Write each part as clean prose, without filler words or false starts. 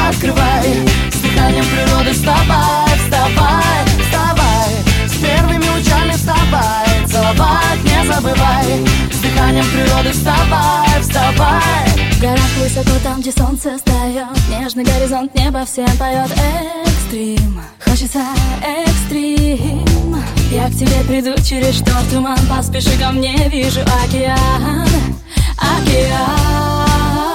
открывай, с дыханием природы вставай, вставай, вставай, с первыми лучами вставай, целовать не забывай, с дыханием природы вставай, вставай. В горах высоко, там, где солнце встает, нежный горизонт, небо всем поет. Экстрим, хочется экстрим. Я к тебе приду через шторм, туман, поспеши ко мне, вижу океан, океан.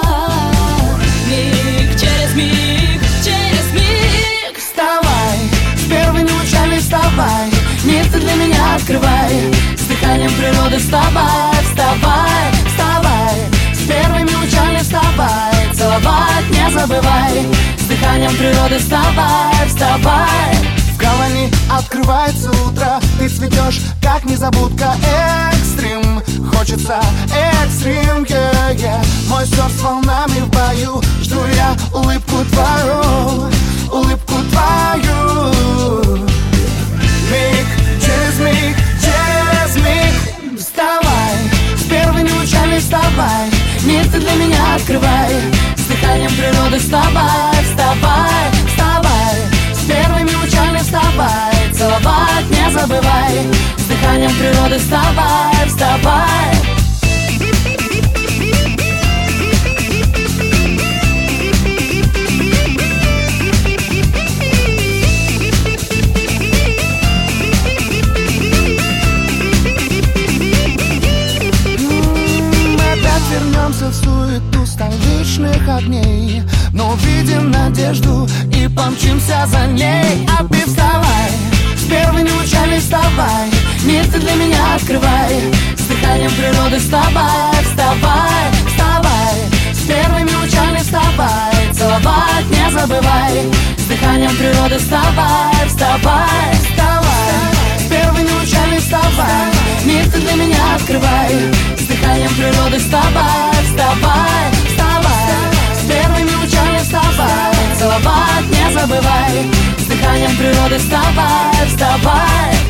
Миг через миг, через миг. Вставай, с первыми лучами вставай, мир ты для меня открывай, с дыханием природы вставай, вставай, вставай, с первыми лучами вставай, целовать не забывай, с дыханием природы вставай, вставай. В гавани открывается утро, ты цветешь, как незабудка. Экстрим, хочется экстрим, yeah. Мой сердце с волнами в бою, жду я улыбку твою, улыбку твою. Миг через миг, через миг. Вставай, с первыми лучами вставай, мир ты для меня открывай, с дыханием природы вставай, вставай, вставай, с первыми лучами вставай, целовать не забывай, с дыханием природы вставай, вставай. Вернемся в суету столичных огней, но увидим надежду и помчимся за ней. А ты вставай, с первыми лучами вставай, мир ты для меня открывай, с дыханием природы вставай, вставай, вставай, с первыми лучами вставай, целовать не забывай, с дыханием природы вставай, вставай, вставай, с первыми лучами вставай, мир ты для меня открывай, с дыханием природы вставай, вставай, вставай, с первыми лучами вставай, целовать не забывай, с дыханием природы вставай, вставай.